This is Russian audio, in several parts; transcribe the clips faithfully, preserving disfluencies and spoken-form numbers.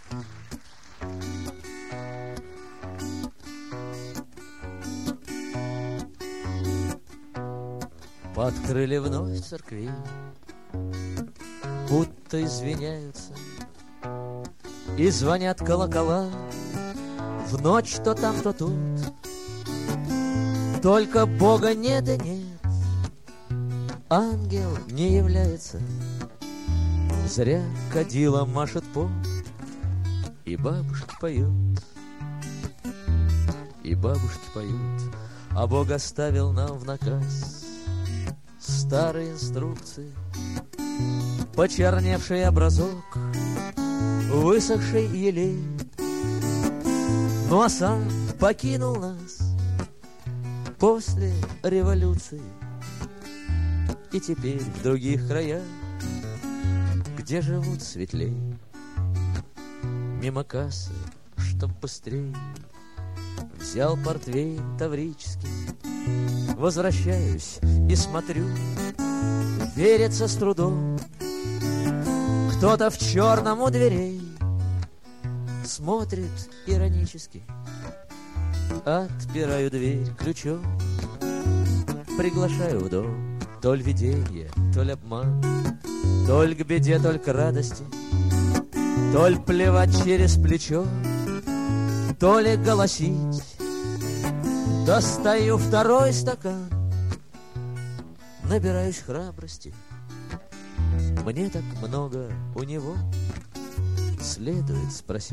Подкрыли вновь церкви, будто извиняются, и звонят колокола в ночь то там, то тут. Только Бога нет и нет, ангел не является. Зря кадила машет по, и бабушки поют, и бабушки поют. А Бог оставил нам в наказ старые инструкции, почерневший образок, высохший елей. Ну а сам покинул нас после революции, и теперь в других краях, где живут светлей, мимо кассы, чтоб быстрей, взял портвейн таврический. Возвращаюсь и смотрю, верится с трудом. Кто-то в черном у дверей смотрит иронически. Отпираю дверь ключом, приглашаю в дом. То ль виденье, то ль обман, то ль к беде, то ль к радости, то ль плевать через плечо, то ли голосить. Достаю второй стакан, набираюсь храбрости. Мне так много у него следует спросить.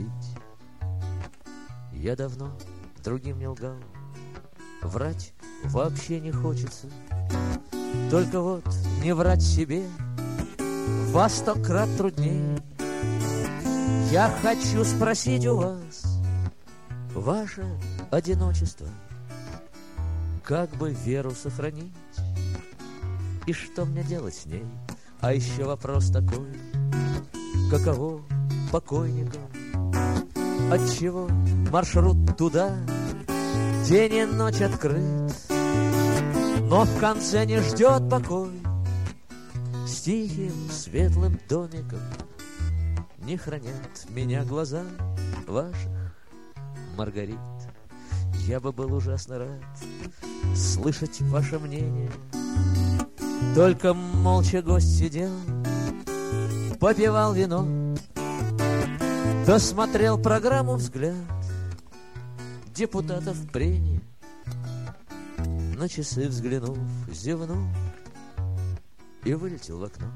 Я давно другим не лгал, врать вообще не хочется. Только вот не врать себе во сто крат труднее. Я хочу спросить у вас ваше одиночество, как бы веру сохранить и что мне делать с ней. А еще вопрос такой: каково покойникам? Отчего маршрут туда день и ночь открыт, но в конце не ждет покой? С тихим светлым домиком не хранят меня глаза ваших Маргарит. Я бы был ужасно рад слышать ваше мнение, только молча гость сидел, попивал вино, досмотрел программу взгляд депутатов прения. На часы взглянув, зевнул и вылетел в окно.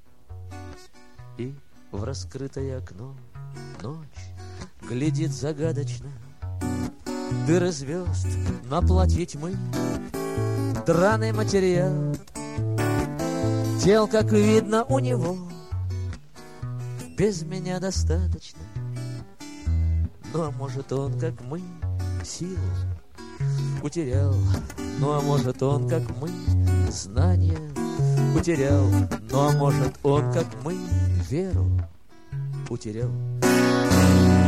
И в раскрытое окно ночь глядит загадочно. Дыры звезд на платье тьмы, драный материал. Тел, как видно, у него без меня достаточно. Ну а может он, как мы, силу утерял. Ну а может он, как мы, знания утерял. Ну а может он, как мы, веру утерял.